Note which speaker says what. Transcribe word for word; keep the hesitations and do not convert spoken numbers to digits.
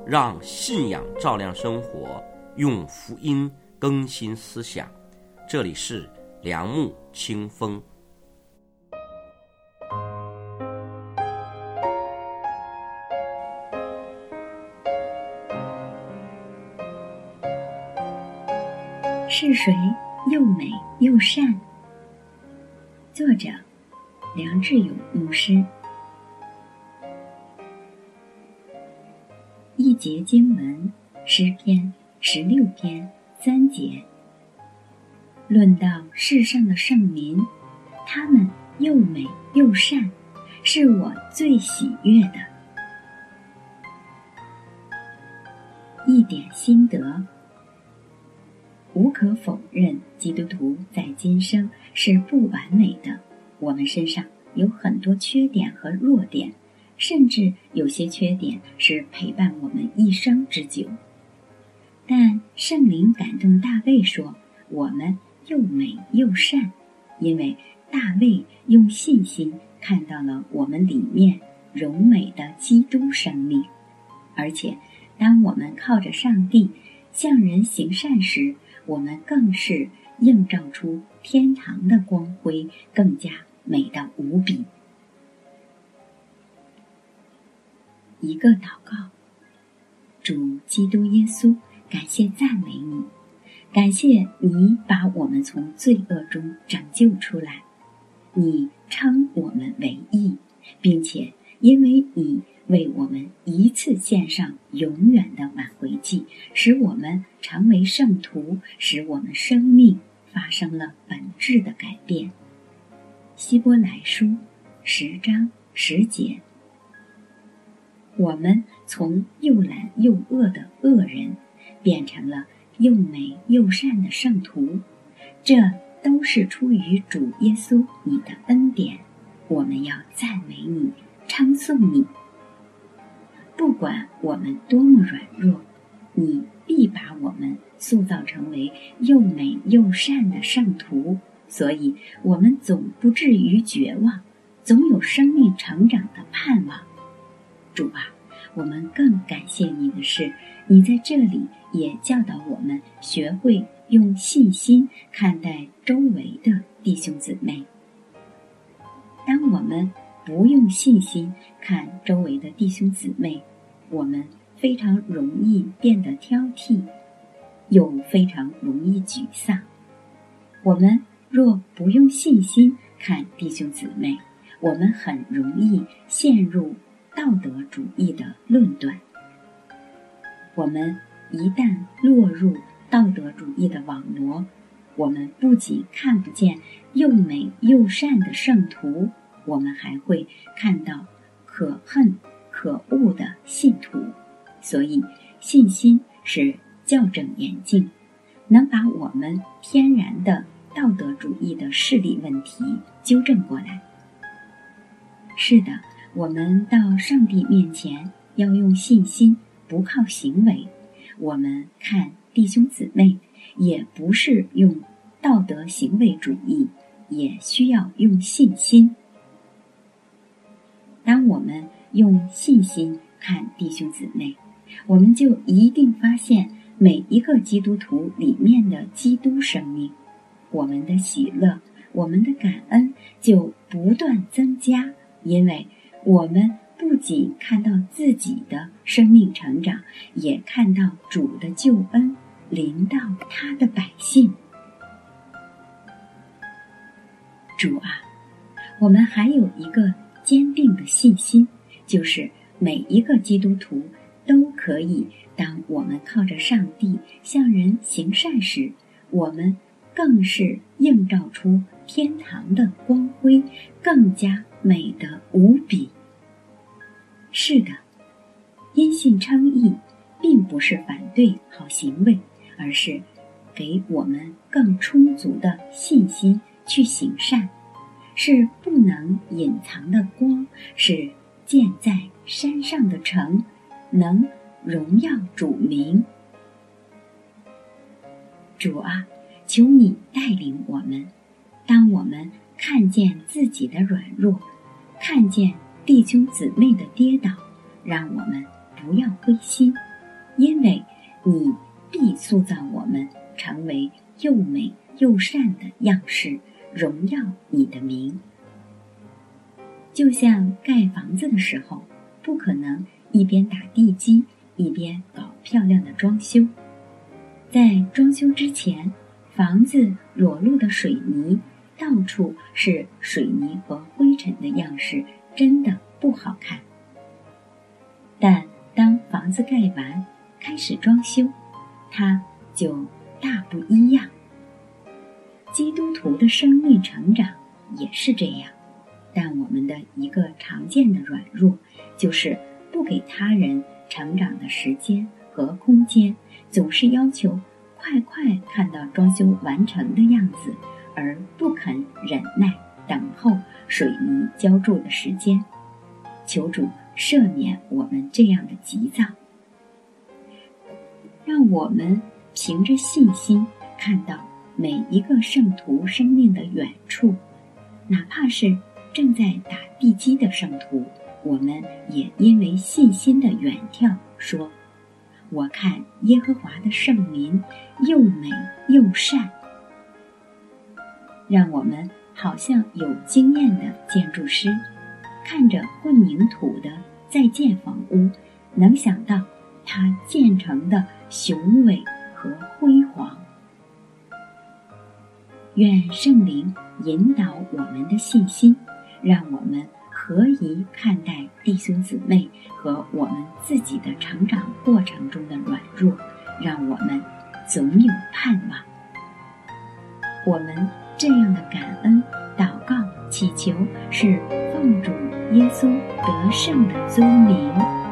Speaker 1: 让信仰照亮生活，用福音更新思想。这里是良木清风。
Speaker 2: 是谁又美又善？作者梁志勇牧师。一节经文，诗篇十六篇三节，论到世上的圣民，他们又美又善，是我最喜悦的。一点心得，无可否认，基督徒在今生是不完美的，我们身上有很多缺点和弱点，甚至有些缺点是陪伴我们一生之久。但圣灵感动大卫说，我们又美又善，因为大卫用信心看到了我们里面柔美的基督生命。而且当我们靠着上帝向人行善时，我们更是映照出天堂的光辉，更加美到无比。一个祷告，主基督耶稣，感谢赞美你，感谢你把我们从罪恶中拯救出来，你称我们为义，并且因为你为我们一次献上永远的挽回祭，使我们成为圣徒，使我们生命发生了本质的改变。希伯来书十章十节，我们从又懒又恶的恶人变成了又美又善的圣徒，这都是出于主耶稣你的恩典。我们要赞美你，称颂你。不管我们多么软弱，你必把我们塑造成为又美又善的圣徒，所以我们总不至于绝望，总有生命成长的盼望。主啊，我们更感谢你的是，你在这里也教导我们学会用信心看待周围的弟兄姊妹。当我们不用信心看周围的弟兄姊妹，我们非常容易变得挑剔，又非常容易沮丧。我们若不用信心看弟兄姊妹，我们很容易陷入道德主义的论断。我们一旦落入道德主义的网罗，我们不仅看不见又美又善的圣徒，我们还会看到可恨可恶的信徒。所以信心是校正眼镜，能把我们天然的道德主义的势力问题纠正过来。是的，我们到上帝面前要用信心，不靠行为。我们看弟兄姊妹，也不是用道德行为主义，也需要用信心。当我们用信心看弟兄姊妹，我们就一定发现每一个基督徒里面的基督生命，我们的喜乐，我们的感恩就不断增加，因为我们不仅看到自己的生命成长，也看到主的救恩临到他的百姓。主啊，我们还有一个坚定的信心，就是每一个基督徒都可以，当我们靠着上帝向人行善时，我们更是映照出天堂的光辉，更加美得无比。是的，因信称义并不是反对好行为，而是给我们更充足的信心去行善，是不能隐藏的光，是建在山上的城，能荣耀主名。主啊，求你带领我们，当我们看见自己的软弱，看见弟兄姊妹的跌倒，让我们不要灰心， 因为你必塑造我们成为又美又善的样式，荣耀你的名。就像盖房子的时候，不可能一边打地基一边搞漂亮的装修。在装修之前，房子裸露的水泥，到处是水泥和灰尘的样式，真的不好看。但当房子盖完，开始装修，它就大不一样。基督徒的生命成长也是这样，但我们的一个常见的软弱，就是不给他人成长的时间和空间，总是要求快快看到装修完成的样子，而不肯忍耐等候水泥浇筑的时间。求主赦免我们这样的急躁，让我们凭着信心看到每一个圣徒生命的远处，哪怕是正在打地基的圣徒，我们也因为信心的远眺说，我看耶和华的圣民又美又善。让我们好像有经验的建筑师，看着混凝土的在建房屋，能想到它建成的雄伟和辉煌。愿圣灵引导我们的信心，让我们合宜看待弟兄姊妹和我们自己的成长过程中的软弱，让我们总有盼望。我们这样的感恩祷告祈求，是奉主耶稣得胜的尊名。